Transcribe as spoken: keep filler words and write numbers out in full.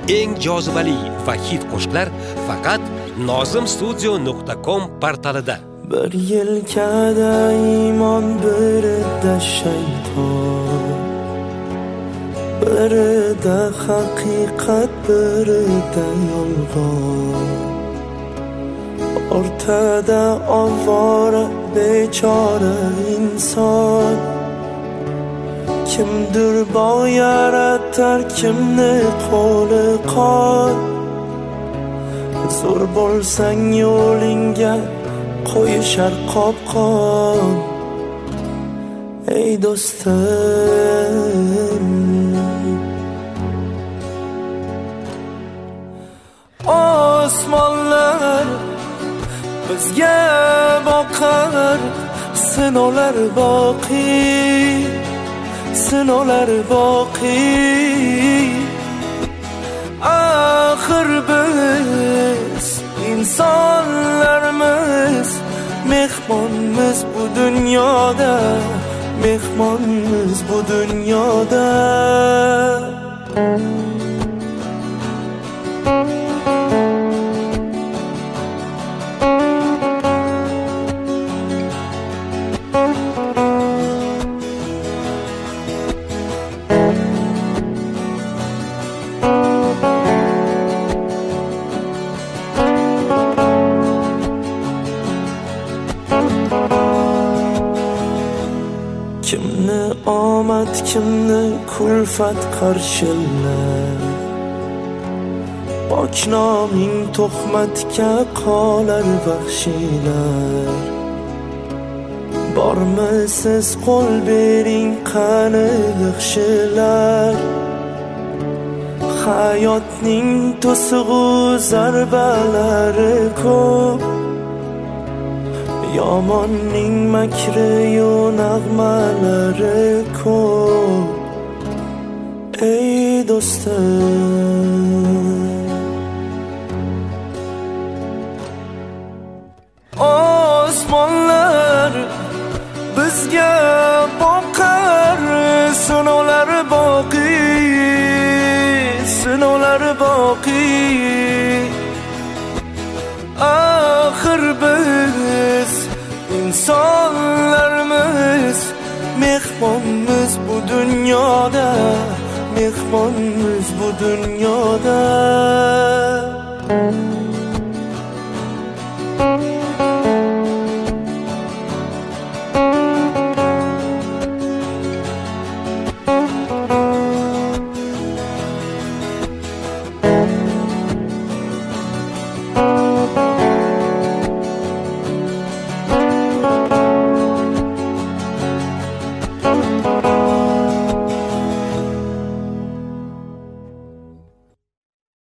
eng jozibali va hit qo'shiqlar faqat nozim studio nuqta com portalida. Bir yelkada iymon, birida shayton, birida haqiqat, birida yolg'on. O'rtada ovora bechora inson. Kimdir bog' yaratar, kimni qo'li qon. Zo'r bo'lsang yo'lingga qo'yishar qopqon. Ey do'stim, osmonlar bizga boqar, sinovlar boqiy, sinovlar boqiy. Axir biz insonlarmiz, mehmonmiz bu dunyoda, mehmonmiz bu dunyoda. Kimni omad, kimni kulfat qarshilar. Pok noming tuhmatga qolar vahshiylar. Bormisiz qo'l bering qani yaxshilar. Hayotning to'sig'u zarbalari ko'p, yomonning makri-yu nag'malari ko'p. Ey do'stim, osmonlar bizga boqar, sinovlar boqiy, sinovlar boqiy. Axir biz insonlarmiz, mehmonmiz bu dunyoda, mehmonmiz bu dunyoda.